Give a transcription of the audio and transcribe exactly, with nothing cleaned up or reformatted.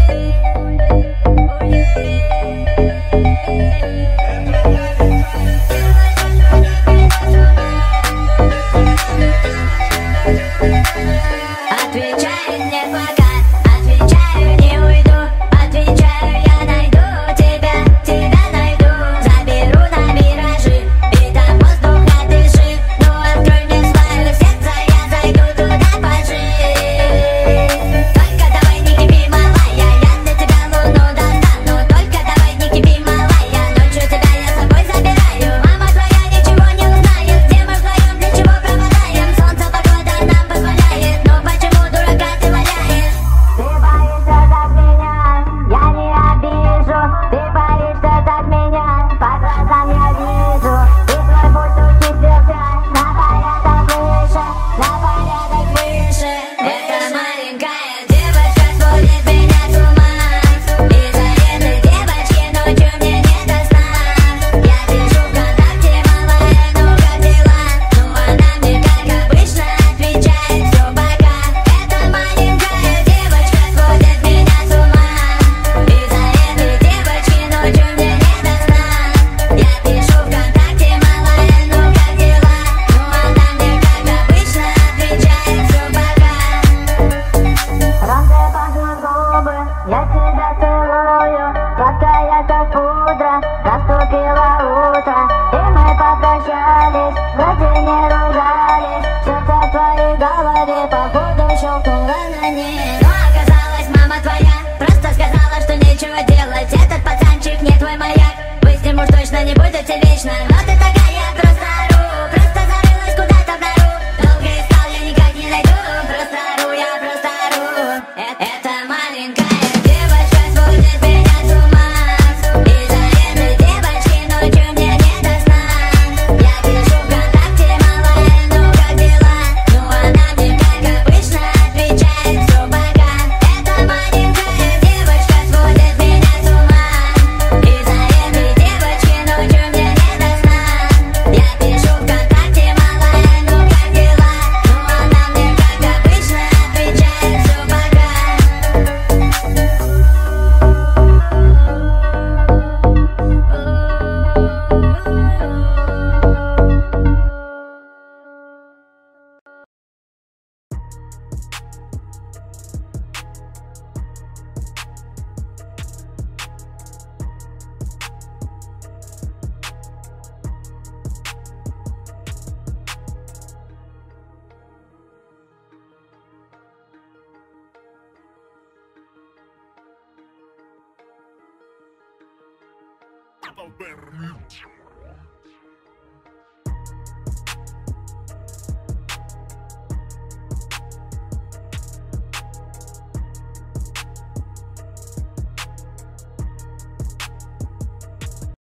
Отвечай мне пока, отвечаю, не уйду. Отвечаю, я найду тебя, тебя найду. Заберу на миражи, и там воздуха дыши. Ну открой мне свое сердце, я зайду туда пожить. Только давай не кипи, малая, я для тебя луну достану. Только давай не кипи, малая, ночью тебя я с собой забираю. Мама твоя ничего не узнает, где мы вдвоем, для чего пропадаем. Солнце, погода нам позволяет, но почему дурака ты валяешь? Ты боишься так меня, я не обижу. Ты боишься так меня, по глазам я вижу. Ты свой путь ухитрился на порядок выше, на порядок выше. Эта маленькая девочка сводит меня с ума. Из-за этой девочки ночью мне не до сна. Я пишу ВКонтакте, малая, ну как дела? Ну она мне как обычно отвечает, все пока. Эта маленькая девочка сводит меня с ума. Из-за этой девочки ночью мне не до сна. Я пишу ВКонтакте, малая, ну как дела? Ну она мне как обычно отвечает, все пока. Раньше пахнут губы, я тебя целую. Сладкая как пудра, наступило утро. И мы попрощались, вроде не ругались. Что-то в твоей голове, походу, щелкнуло на ней. Но оказалось, мама твоя просто сказала, что нечего делать. Этот пацанчик не твой маяк, вы с ним уж точно не будете вечно. Но ты такая просто ору, просто зарылась куда-то в нору. Долго искал, я никак не найду. Просто ору, я просто ору. Э- Эта маленькая девочка сводит меня с ума. Из-за этой девочки ночью мне не до сна. Я пишу ВКонтакте, малая, ну как дела? Ну она мне как обычно отвечает, все пока. Эта маленькая девочка сводит меня с ума. Из-за этой девочки ночью мне не до сна. Я пишу ВКонтакте, малая, ну как дела? Ну она мне как обычно отвечает, все пока. Alberto.